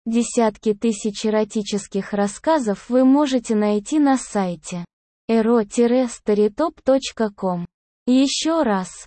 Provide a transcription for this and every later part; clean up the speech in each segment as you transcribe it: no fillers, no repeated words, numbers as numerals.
Десятки тысяч эротических рассказов вы можете найти на сайте ero-storytop.com. Еще раз,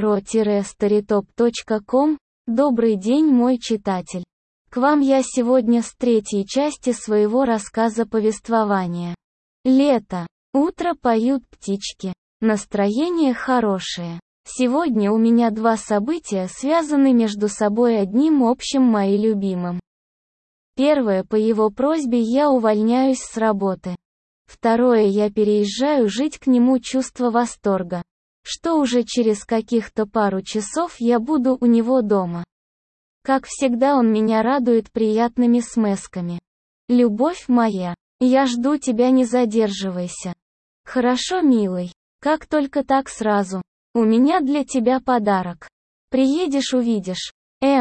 ero-storytop.com. Добрый день, мой читатель. К вам я сегодня с третьей части своего рассказа-повествования. Лето. Утро, поют птички. Настроение хорошее. Сегодня у меня два события связаны между собой одним общим моим любимым. Первое, по его просьбе я увольняюсь с работы. Второе, я переезжаю жить к нему, чувство восторга, что уже через каких-то пару часов я буду у него дома. Как всегда, он меня радует приятными смсками. Любовь моя, я жду тебя, не задерживайся. Хорошо, милый, как только так сразу. У меня для тебя подарок. Приедешь, увидишь.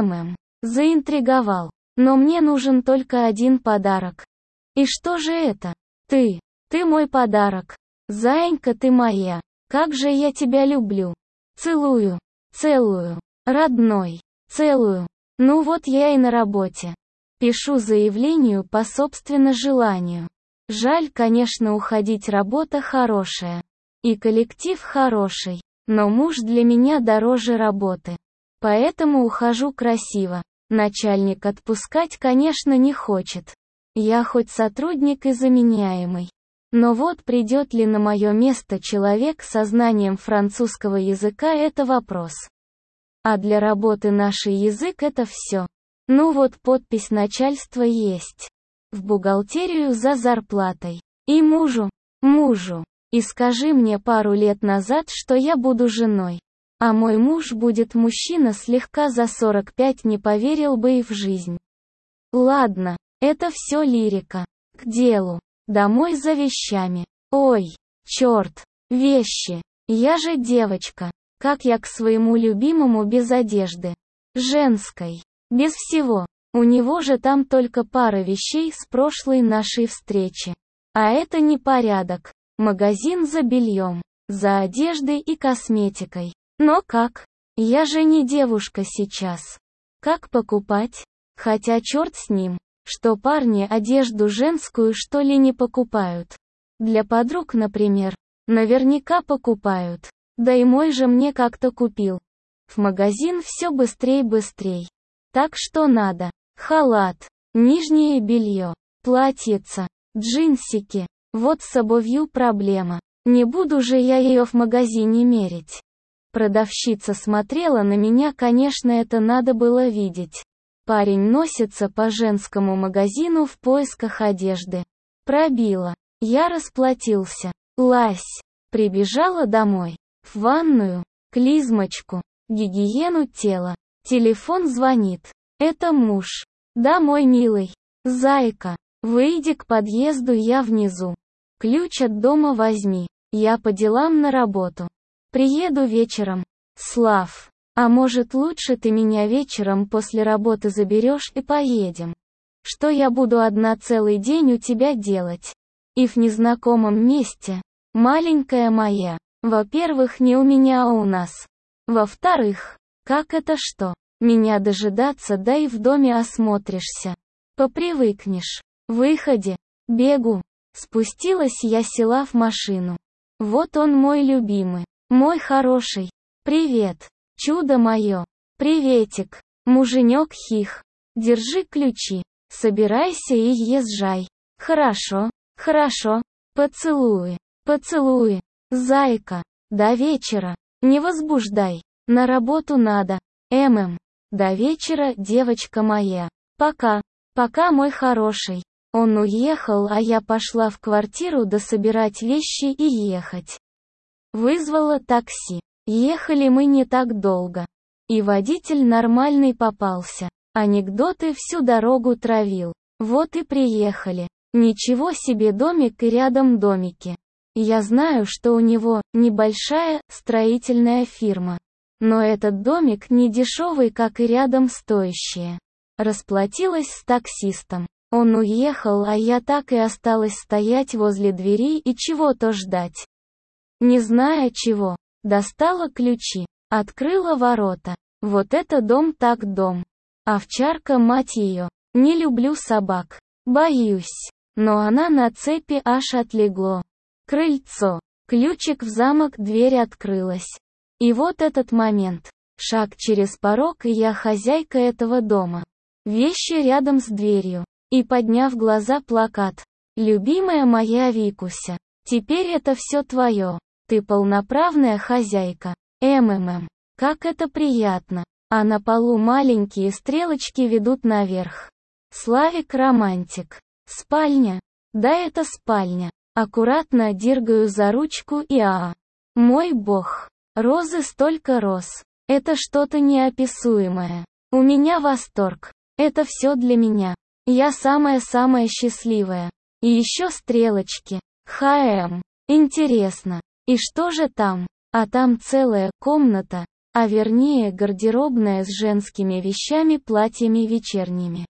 Заинтриговал. Но мне нужен только один подарок. И что же это? Ты мой подарок. Заинька, ты моя. Как же я тебя люблю. Целую. Целую. Родной. Целую. Ну вот я и на работе. Пишу заявлению по собственному желанию. Жаль, конечно, уходить, работа хорошая. И коллектив хороший. Но муж для меня дороже работы. Поэтому ухожу красиво. Начальник отпускать, конечно, не хочет. Я хоть сотрудник и заменяемый. Но вот придет ли на мое место человек со знанием французского языка — это вопрос. А для работы наш язык — это все. Ну вот подпись начальства есть. В бухгалтерию за зарплатой. И мужу. И скажи мне пару лет назад, что я буду женой. А мой муж будет мужчина слегка за 45, не поверил бы и в жизнь. Ладно, это все лирика. К делу. Домой за вещами. Ой, черт, вещи. Я же девочка. Как я к своему любимому без одежды? Женской. Без всего. У него же там только пара вещей с прошлой нашей встречи. А это непорядок. Магазин за бельем, за одеждой и косметикой. Но как? Я же не девушка сейчас. Как покупать? Хотя черт с ним, что парни одежду женскую что ли не покупают. Для подруг, например, наверняка покупают. Да и мой же мне как-то купил. В магазин все быстрей. Так что надо. Халат, нижнее белье, платьица, джинсики. Вот с обувью проблема. Не буду же я ее в магазине мерить. Продавщица смотрела на меня, конечно, это надо было видеть. Парень носится по женскому магазину в поисках одежды. Пробила. Я расплатился. Лась. Прибежала домой. В ванную. Клизмочку. Гигиену тела. Телефон звонит. Это муж. Да, мой милый. Зайка. Выйди к подъезду, я внизу. Ключ от дома возьми. Я по делам на работу. Приеду вечером. Слав. А может, лучше ты меня вечером после работы заберешь и поедем? Что я буду одна целый день у тебя делать? И в незнакомом месте. Маленькая моя. Во-первых, не у меня, а у нас. Во-вторых, как это что? Меня дожидаться, да и в доме осмотришься. Попривыкнешь. Выходе. Бегу. Спустилась я, села в машину. Вот он, мой любимый. Мой хороший. Привет. Чудо мое. Приветик. Муженек хих. Держи ключи. Собирайся и езжай. Хорошо. Поцелуи. Зайка. До вечера. Не возбуждай. На работу надо. До вечера, девочка моя. Пока, мой хороший. Он уехал, а я пошла в квартиру дособирать вещи и ехать. Вызвала такси. Ехали мы не так долго. И водитель нормальный попался. Анекдоты всю дорогу травил. Вот и приехали. Ничего себе, домик и рядом домики. Я знаю, что у него небольшая строительная фирма. Но этот домик не дешевый, как и рядом стоящие. Расплатилась с таксистом. Он уехал, а я так и осталась стоять возле двери и чего-то ждать. Не зная чего, достала ключи, открыла ворота. Вот это дом так дом. Овчарка, мать ее. Не люблю собак. Боюсь. Но она на цепи аж отлегло. Крыльцо. Ключик в замок, дверь открылась. И вот этот момент. Шаг через порог, и я хозяйка этого дома. Вещи рядом с дверью. И подняв глаза, плакат. Любимая моя Викуся. Теперь это все твое. Ты полноправная хозяйка. Как это приятно. А на полу маленькие стрелочки ведут наверх. Славик романтик. Спальня. Да, это спальня. Аккуратно дергаю за ручку и Мой бог. Розы, столько роз. Это что-то неописуемое. У меня восторг. Это все для меня. Я самая-самая счастливая. И еще стрелочки. Интересно. И что же там? А там целая комната, а вернее гардеробная с женскими вещами, платьями вечерними.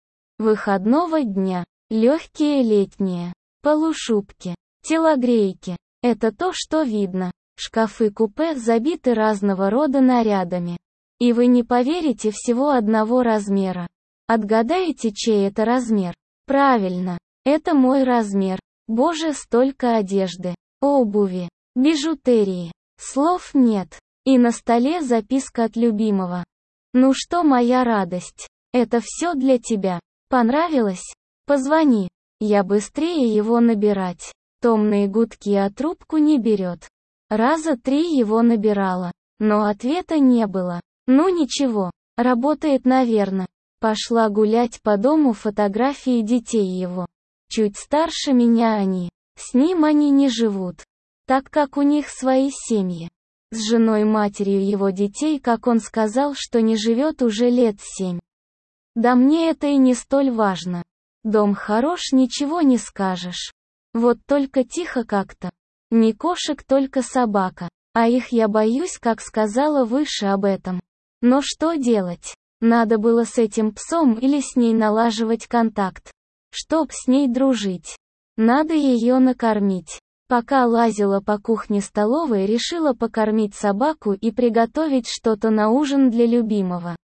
Выходного дня. Легкие летние. Полушубки. Телогрейки. Это то, что видно. Шкафы-купе забиты разного рода нарядами. И вы не поверите, всего одного размера. Отгадаете, чей это размер? Правильно. Это мой размер. Боже, столько одежды, обуви, бижутерии. Слов нет. И на столе записка от любимого. Ну что, моя радость? Это все для тебя. Понравилось? Позвони. Я быстрее его набирать. Томные гудки, а трубку не берет. Раза 3 его набирала. Но ответа не было. Ну ничего. Работает, наверно. Пошла гулять по дому, фотографии детей его. Чуть старше меня они. С ним они не живут. Так как у них свои семьи. С женой, матерью его детей, как он сказал, что не живет уже лет 7. Да мне это и не столь важно. Дом хорош, ничего не скажешь. Вот только тихо как-то. Не кошек, только собака. А их я боюсь, как сказала выше об этом. Но что делать? Надо было с этим псом или с ней налаживать контакт. Чтоб с ней дружить. Надо ее накормить. Пока лазила по кухне-столовой, решила покормить собаку и приготовить что-то на ужин для любимого.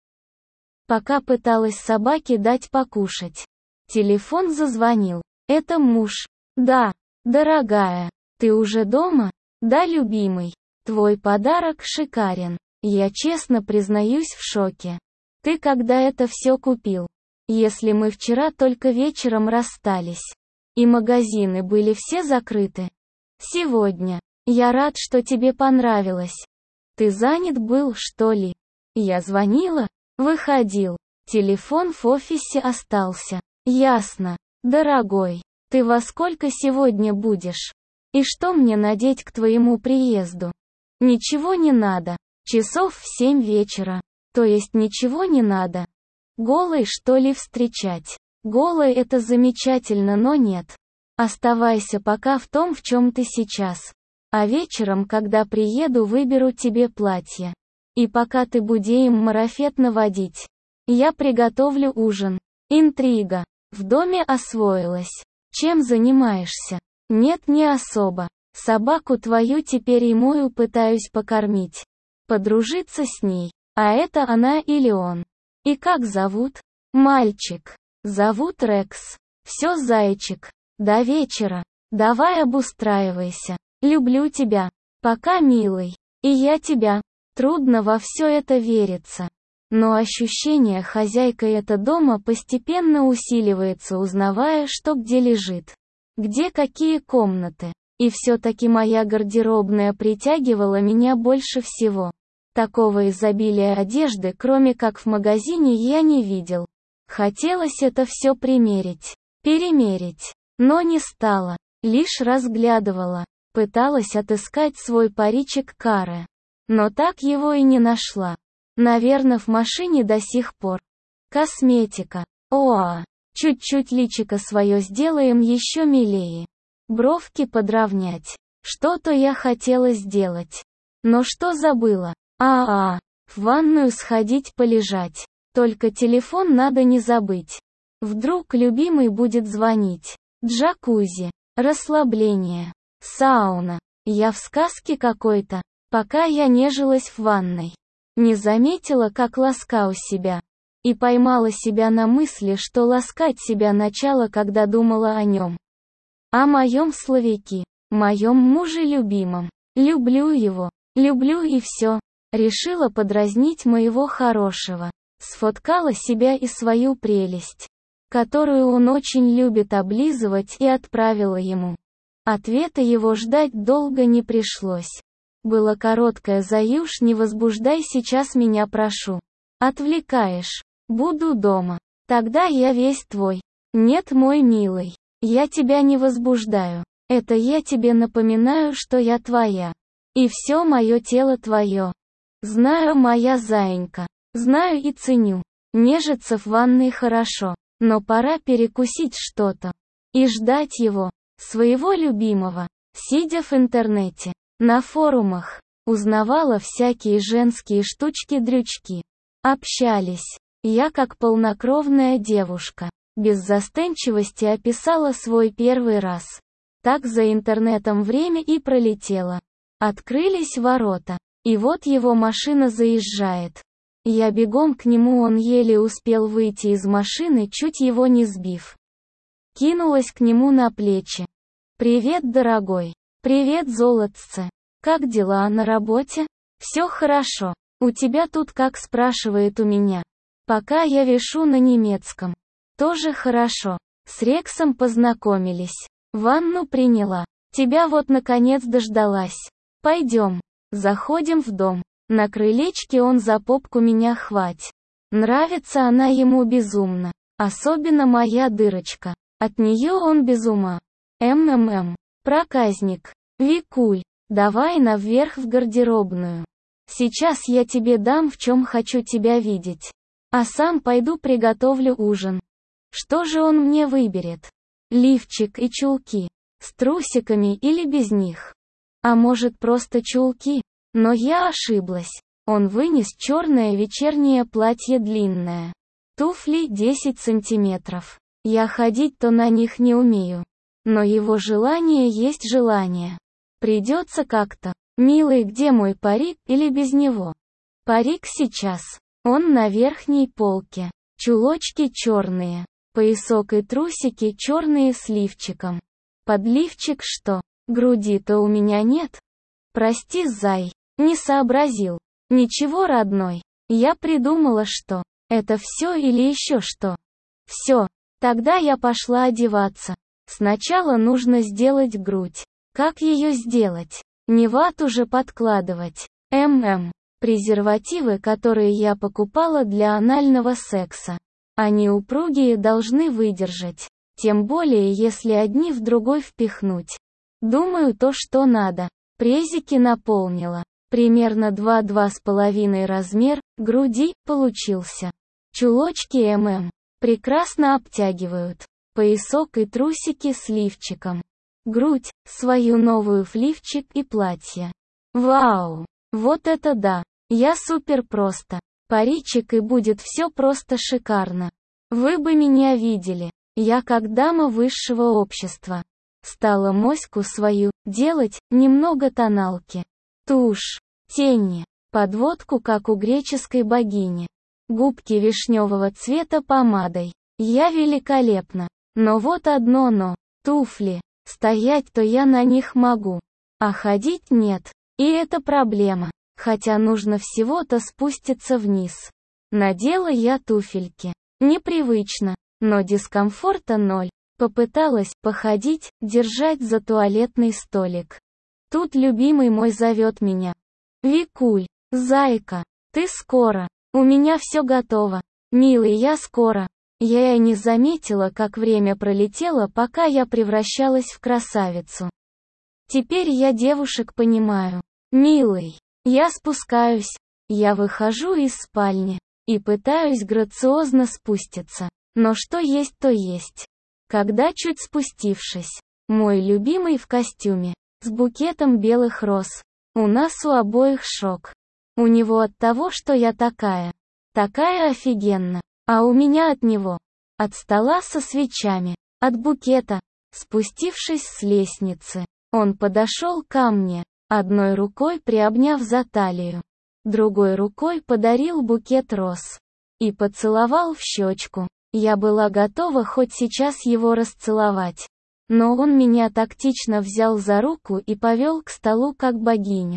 Пока пыталась собаке дать покушать. Телефон зазвонил. Это муж. Да, дорогая. Ты уже дома? Да, любимый. Твой подарок шикарен. Я честно признаюсь, в шоке. Ты когда это все купил? Если мы вчера только вечером расстались. И магазины были все закрыты. Сегодня. Я рад, что тебе понравилось. Ты занят был, что ли? Я звонила? Выходил. Телефон в офисе остался. Ясно. Дорогой. Ты во сколько сегодня будешь? И что мне надеть к твоему приезду? Ничего не надо. Часов в 7 вечера. То есть ничего не надо. Голой, что ли, встречать? Голой это замечательно, но нет. Оставайся пока в том, в чем ты сейчас. А вечером, когда приеду, выберу тебе платье. И пока ты будем марафет наводить. Я приготовлю ужин. Интрига. В доме освоилась. Чем занимаешься? Нет, не особо. Собаку твою теперь и мою пытаюсь покормить. Подружиться с ней. А это она или он? И как зовут? Мальчик. Зовут Рекс. Все, зайчик. До вечера. Давай обустраивайся. Люблю тебя. Пока, милый. И я тебя. Трудно во все это верится. Но ощущение хозяйкой этого дома постепенно усиливается, узнавая, что где лежит. Где какие комнаты. И все-таки моя гардеробная притягивала меня больше всего. Такого изобилия одежды, кроме как в магазине, я не видел. Хотелось это все примерить. Перемерить. Но не стала. Лишь разглядывала. Пыталась отыскать свой паричек каре. Но так его и не нашла. Наверное, в машине до сих пор. Косметика. Чуть-чуть личико свое сделаем еще милее. Бровки подровнять. Что-то я хотела сделать. Но что забыла? В ванную сходить полежать. Только телефон надо не забыть. Вдруг любимый будет звонить. Джакузи. Расслабление. Сауна. Я в сказке какой-то. Пока я нежилась в ванной. Не заметила, как ласкаю себя. И поймала себя на мысли, что ласкать себя начала, когда думала о нем. О моем Славике, моем муже любимом. Люблю его, люблю и все. Решила подразнить моего хорошего. Сфоткала себя и свою прелесть, которую он очень любит облизывать, и отправила ему. Ответа его ждать долго не пришлось. Было короткое: «Заюш, не возбуждай сейчас меня, прошу. Отвлекаешь. Буду дома. Тогда я весь твой». Нет, мой милый, я тебя не возбуждаю. Это я тебе напоминаю, что я твоя. И все мое тело твое. Знаю, моя заинька. Знаю и ценю. Нежиться в ванной хорошо. Но пора перекусить что-то. И ждать его, своего любимого. Сидя в интернете, на форумах, узнавала всякие женские штучки-дрючки. Общались. Я, как полнокровная девушка, без застенчивости описала свой первый раз. Так за интернетом время и пролетело. Открылись ворота. И вот его машина заезжает. Я бегом к нему, он еле успел выйти из машины, чуть его не сбив. Кинулась к нему на плечи. «Привет, дорогой. Привет, золотце. Как дела на работе? Все хорошо. У тебя тут как?» спрашивает у меня. Пока я вешу на немецком. Тоже хорошо. С Рексом познакомились. Ванну приняла. Тебя вот наконец дождалась. Пойдем. Заходим в дом. На крылечке он за попку меня хвать. Нравится она ему безумно. Особенно моя дырочка. От нее он без ума. Проказник. Викуль, давай наверх в гардеробную. Сейчас я тебе дам, в чем хочу тебя видеть. А сам пойду приготовлю ужин. Что же он мне выберет? Лифчик и чулки. С трусиками или без них? А может, просто чулки? Но я ошиблась. Он вынес черное вечернее платье длинное. Туфли 10 сантиметров. Я ходить-то на них не умею. Но его желание есть желание. Придется как-то. Милый, где мой парик или без него? Парик сейчас. Он на верхней полке. Чулочки черные. Поясок и трусики черные с лифчиком. Под лифчик что? Груди-то у меня нет. Прости, зай, не сообразил. Ничего, родной. Я придумала, что это все или еще что. Все. Тогда я пошла одеваться. Сначала нужно сделать грудь. Как ее сделать? Не вату же подкладывать. Презервативы, которые я покупала для анального секса. Они упругие, должны выдержать. Тем более, если одни в другой впихнуть. Думаю, то, что надо. Презики наполнила. Примерно 2,5 размер груди получился. Чулочки прекрасно обтягивают. Поясок и трусики с лифчиком. Грудь, свою новую в лифчик и платье. Вау! Вот это да! Я супер просто. Паричек, и будет все просто шикарно. Вы бы меня видели. Я как дама высшего общества. Стала моську свою делать, немного тоналки. Тушь, тени, подводку, как у греческой богини. Губки вишневого цвета помадой. Я великолепна. Но вот одно но. Туфли. Стоять-то я на них могу. А ходить нет. И это проблема. Хотя нужно всего-то спуститься вниз. Надела я туфельки. Непривычно. Но дискомфорта ноль. Попыталась походить, держать за туалетный столик. Тут любимый мой зовет меня. Викуль, зайка, ты скоро? У меня все готово. Милый, я скоро. Я и не заметила, как время пролетело, пока я превращалась в красавицу. Теперь я девушек понимаю. Милый, я спускаюсь. Я выхожу из спальни. И пытаюсь грациозно спуститься. Но что есть, то есть. Когда чуть спустившись, мой любимый в костюме, с букетом белых роз. У нас у обоих шок. У него от того, что я такая офигенно. А у меня от него. От стола со свечами. От букета. Спустившись с лестницы, он подошел ко мне, одной рукой приобняв за талию. Другой рукой подарил букет роз. И поцеловал в щечку. Я была готова хоть сейчас его расцеловать. Но он меня тактично взял за руку и повел к столу как богиню.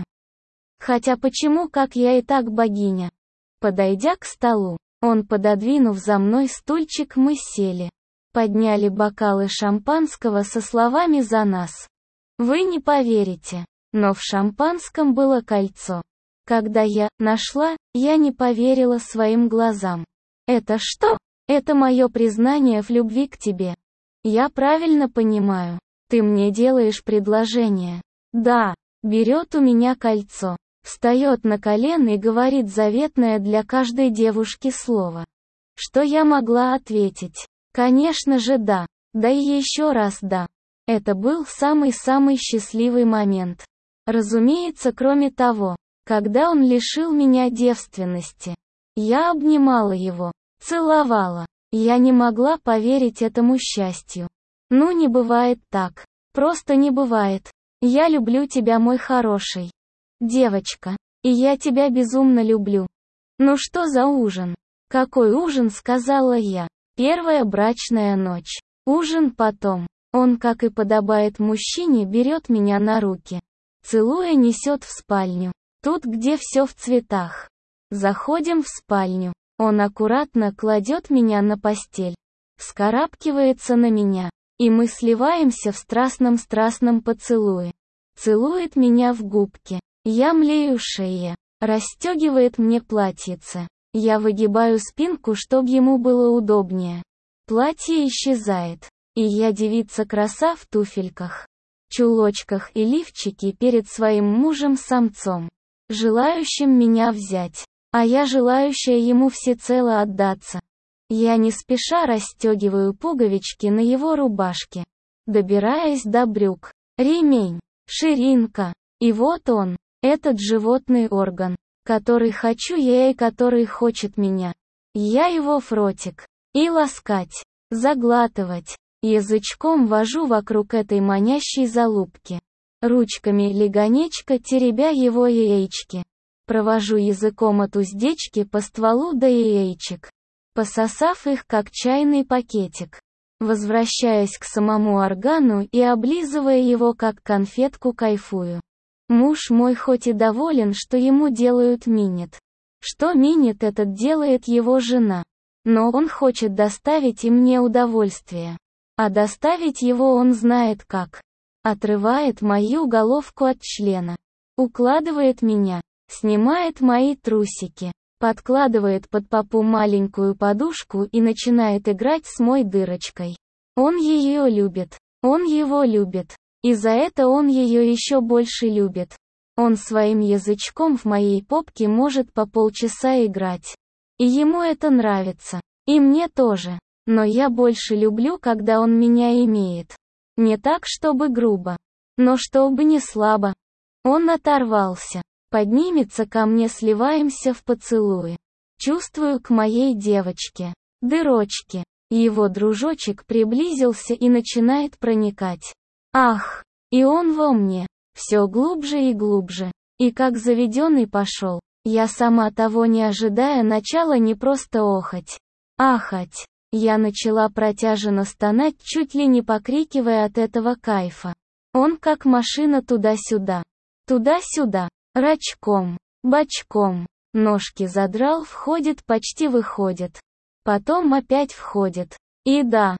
Хотя почему, как я и так богиня? Подойдя к столу, он, пододвинув за мной стульчик, мы сели. Подняли бокалы шампанского со словами «За нас». Вы не поверите, но в шампанском было кольцо. Когда я нашла, я не поверила своим глазам. Это что? Это мое признание в любви к тебе. Я правильно понимаю. Ты мне делаешь предложение. Да. Берет у меня кольцо. Встает на колено и говорит заветное для каждой девушки слово. Что я могла ответить? Конечно же да. Да и еще раз да. Это был самый-самый счастливый момент. Разумеется, кроме того, когда он лишил меня девственности. Я обнимала его, целовала. Я не могла поверить этому счастью. Ну не бывает так. Просто не бывает. Я люблю тебя, мой хороший. Девочка. И я тебя безумно люблю. Ну что за ужин? Какой ужин, сказала я. Первая брачная ночь. Ужин потом. Он, как и подобает мужчине, берет меня на руки. Целуя, несет в спальню. Тут, где все в цветах. Заходим в спальню. Он аккуратно кладет меня на постель. Вскарабкивается на меня. И мы сливаемся в страстном поцелуе. Целует меня в губки. Я млею шее. Расстегивает мне платьице. Я выгибаю спинку, чтоб ему было удобнее. Платье исчезает. И я девица-краса в туфельках, чулочках и лифчике перед своим мужем-самцом, желающим меня взять, а я желающая ему всецело отдаться. Я не спеша расстегиваю пуговички на его рубашке, добираясь до брюк, ремень, ширинка. И вот он, этот животный орган, который хочу я и который хочет меня. Я его в ротик. И ласкать, заглатывать. Язычком вожу вокруг этой манящей залупки. Ручками легонечко теребя его яички. Провожу языком от уздечки по стволу до яичек, пососав их как чайный пакетик. Возвращаясь к самому органу и облизывая его как конфетку, кайфую. Муж мой хоть и доволен, что ему делают минет. Что минет этот делает его жена. Но он хочет доставить и мне удовольствие. А доставить его он знает как. Отрывает мою головку от члена. Укладывает меня. Снимает мои трусики. Подкладывает под попу маленькую подушку и начинает играть с мой дырочкой. Он ее любит. Он его любит. И за это он ее еще больше любит. Он своим язычком в моей попке может по полчаса играть. И ему это нравится. И мне тоже. Но я больше люблю, когда он меня имеет. Не так, чтобы грубо. Но чтобы не слабо. Он оторвался. Поднимется ко мне, сливаемся в поцелуе. Чувствую к моей девочке. Дырочки. Его дружочек приблизился и начинает проникать. Ах! И он во мне. Все глубже и глубже. И как заведенный пошел. Я сама того не ожидая начала не просто охать. Ахать. Я начала протяжно стонать, чуть ли не покрикивая от этого кайфа. Он как машина туда-сюда. Туда-сюда. Рачком. Бочком. Ножки задрал, входит, почти выходит. Потом опять входит. И да.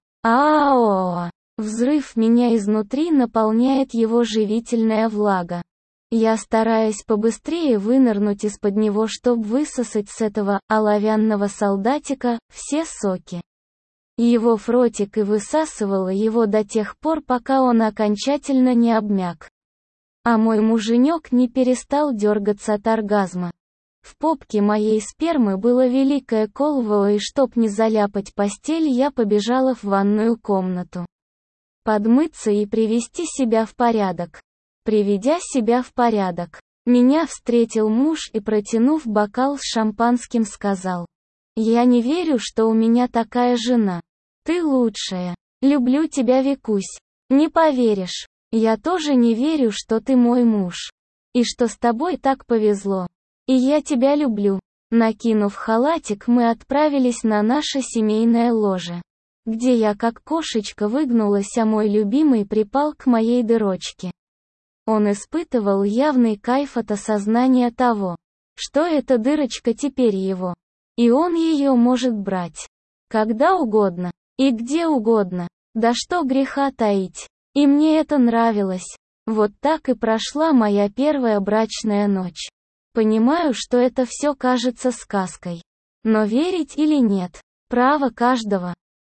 А-а-а. Взрыв меня изнутри наполняет его живительная влага. Я стараюсь побыстрее вынырнуть из-под него, чтобы высосать с этого оловянного солдатика все соки. Его фротик и высасывала его до тех пор, пока он окончательно не обмяк. А мой муженек не перестал дергаться от оргазма. В попке моей спермы было великое колво, и чтоб не заляпать постель, я побежала в ванную комнату. Подмыться и привести себя в порядок. Приведя себя в порядок, меня встретил муж и, протянув бокал с шампанским, сказал: «Я не верю, что у меня такая жена. Ты лучшая. Люблю тебя, Викусь. Не поверишь. Я тоже не верю, что ты мой муж. И что с тобой так повезло. И я тебя люблю. Накинув халатик, мы отправились на наше семейное ложе, где я как кошечка выгнулась, а мой любимый припал к моей дырочке. Он испытывал явный кайф от осознания того, что эта дырочка теперь его, и он ее может брать когда угодно и где угодно. Да что греха таить. И мне это нравилось. Вот так и прошла моя первая брачная ночь. Понимаю, что это все кажется сказкой. Но верить или нет, право каждого.